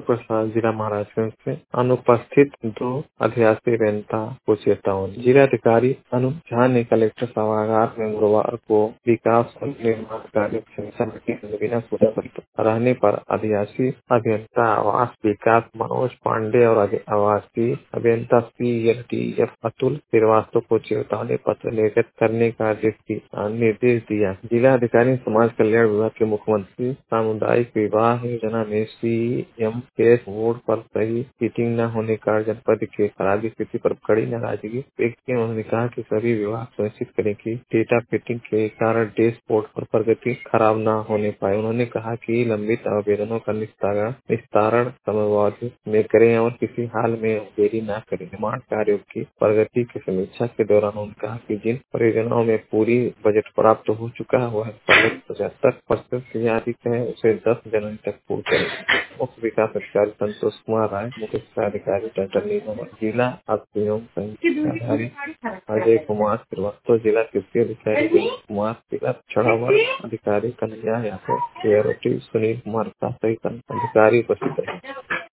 प्रसाद जिला महाराजगंज से अनुपस्थित 2 अधिशासी अभियंता को चेतावनी। जिलाधिकारी अनुप झा ने कलेक्टर सभागार में गुरुवार को विकास और निर्माण कार्य की समीक्षा बैठक में बिना सूचना रहने पर अधिशासी अभियंता आवास विकास मनोज पांडे और आवासीय अभियंता CLTF अतुल श्रीवास्तव को चेतावनी पत्र निर्गत करने का निर्देश दिया। जिला अधिकारी समाज कल्याण विभाग के मुख्यमंत्री सामुदायिक विवाह योजना में CM केस बोर्ड पर सही फिटिंग न होने का जनपद के खराब स्थिति पर कड़ी नाराजगी व्यक्त की। उन्होंने कहा कि सभी विभाग सुनिश्चित करें कि डेटा फिटिंग के कारण डैशबोर्ड पर प्रगति खराब न होने पाए। उन्होंने कहा कि लंबित आवेदनों का निस्तारण समयबद्ध में करें और किसी हाल में देरी न करें। निर्माण कार्यों की प्रगति की समीक्षा के दौरान उन्होंने कहा कि जिन परियोजनाओं में पूरी बजट प्राप्त हो चुका है वह 75% से अधिक है, उसे 10 जनवरी तक पूर्ण करें। मुख्य विकास अधिकारी संतोष कुमार राय, मुख्य शिक्षा अधिकारी डॉक्टर नीलम, जिला एवं अधिकारी अजय कुमार श्रीवास्तव, जिला कृषि अधिकारी कुमार, जिला छड़ावर अधिकारी कन्हैया यादव, KROT सुनील कुमार सहित अधिकारी उपस्थित रहे।